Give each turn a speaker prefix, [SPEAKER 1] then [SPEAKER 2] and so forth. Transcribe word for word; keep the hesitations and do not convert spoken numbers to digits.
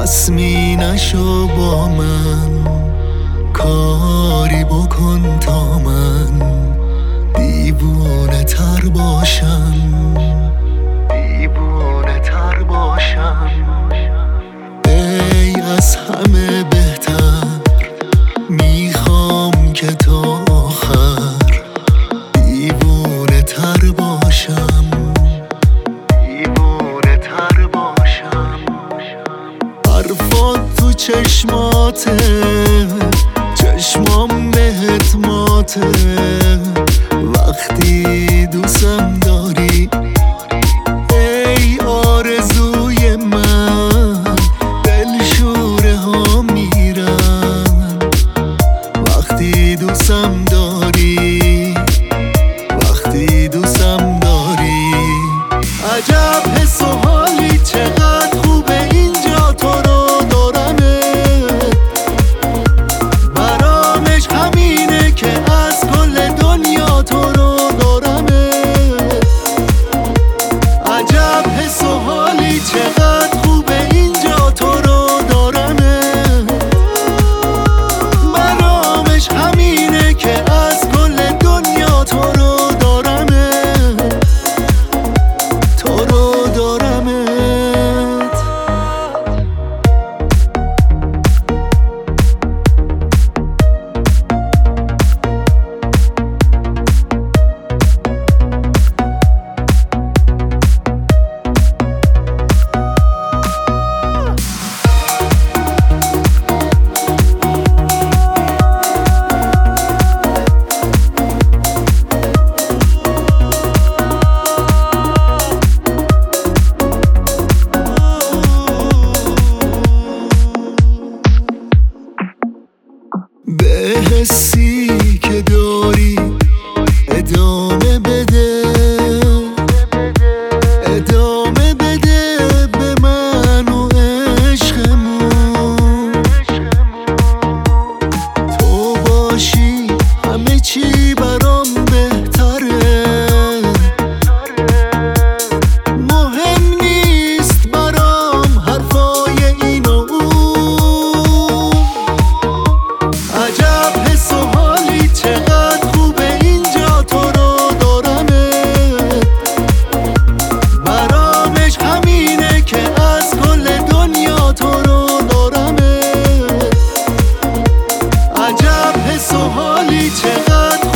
[SPEAKER 1] رسمی نشو با من، کاری بکن تا من دیوونه تر باشم، دیوونه تر باشم. ای از همه بهتر میخوام که تا آخر دیوونه تر باشم، دیوونه تر باشم. حرفات تو چشماته، چشمام بهت ماته، وقتی دوستم داری ای آرزوی من، دل شوره ها میرن وقتی دوستم داری، وقتی دوستم داری. عجب حس و حالی، چقدر خوبه اینجا تو رو دارمه، برامش همینه که از کل دنیا تو رو دارمه. عجب حس و حالی، چقدر خوبه اینجا تو رو دارمه، برامش همینه که از کل دنیا تو رو دارمه، تو رو دارمه. به حسی که داری ادامه بده، ادامه بده به من و عشقمون. تو باشی همه چی برام بهتره، مهم نیست برام حرفای این و اون. عجب حس و حالی، چقدر خوبه اینجا تو رو دارمه، برامش همینه که از کل دنیا تو رو دارمه. عجب حس و حالی، چقدر